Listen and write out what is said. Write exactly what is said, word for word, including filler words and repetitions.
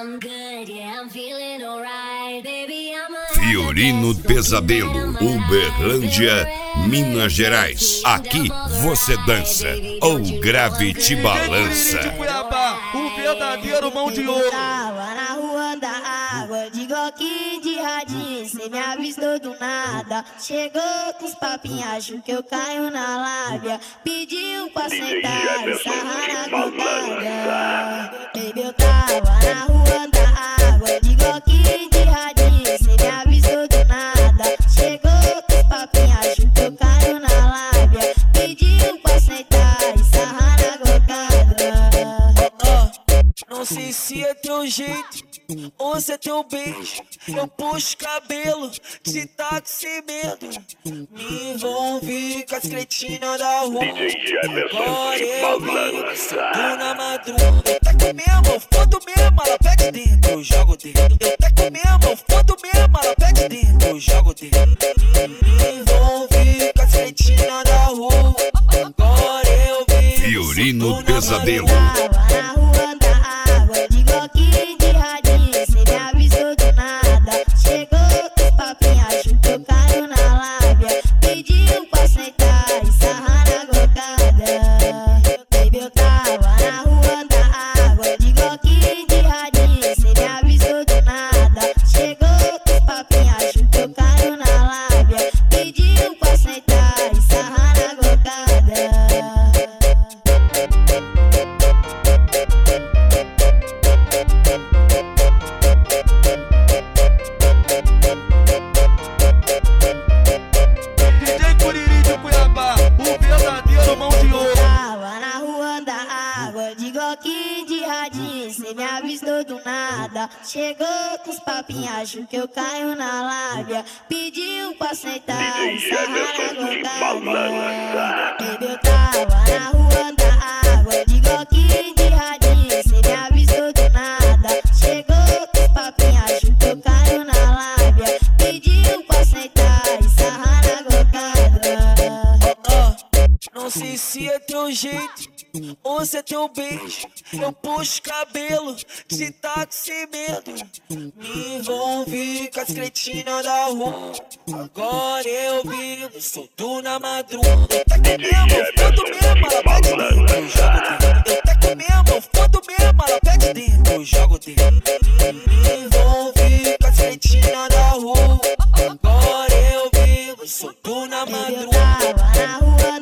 Fiorino Pesadelo, Uberlândia, Minas Gerais. Aqui você dança ou grave te balança. De Cuiabá, o verdadeiro mão de ouro. Tava na rua da água, de goque de radinho, cê me avistou do nada. Chegou com os papinhos, acho que eu caio na lábia. Pediu pra sentar e sarrar na grudada. Baby, eu tava na rua da água, de goque de radinho, cê me avistou do nada. Chegou com os papinhos, acho que eu caio na lábia. Pediu pra sentar e sarrar na grudada. Não sei se é teu jeito ou se é teu beijo. Eu puxo cabelo, te taco sem medo. Me envolvi com as cretinas da rua. Agora eu vi, sento na madruga. Eu taco mesmo, eu fodo mesmo, ela pede dentro, eu jogo dentro. Eu taco mesmo, eu fodo mesmo, ela pede dentro, eu jogo dentro. Me envolvi com as cretinas da rua. Agora eu vi, Fiorino Pesadelo. Tava na rua da água, de goque de radinho, cê me avisou do nada. Chegou com os papinhos, acho que eu caio na lábia. Pediu pra sentar e sarrar na grudada. Baby, eu tava na rua da água, de goque de radinho, cê me avisou do nada. Chegou com os papinhos, acho que eu caio na lábia. Pediu pra sentar e sarrar na grudada. D J Curiri de Cuiabá, o verdadeiro mão de ouro. Tava na rua da água, de goque de radinho, cê me avistou do nada. Chegou com os papinhos, acho que eu caio na lábia. Pediu pra sentar e sarrar na grudada. Baby, eu tava na rua da água, de goque de radinho, cê me avistou do nada. Chegou com os papinhos, acho que eu caio na lábia. Pediu pra sentar e sarrar na grudada. Não sei se é teu jeito ou se é teu beijo. Eu puxo cabelo, te taco sem medo. Me envolvi com as cretinas da rua. Agora eu vivo, solto na madruga. Eu taco mesmo, eu fodo mesmo, ela pede dentro, eu jogo dentro. Eu taco mesmo, eu fodo mesmo, ela pede dentro, eu jogo dentro. Me envolvi com as cretinas da rua. Agora eu vivo, solto na Baby, eu madruga. tava na rua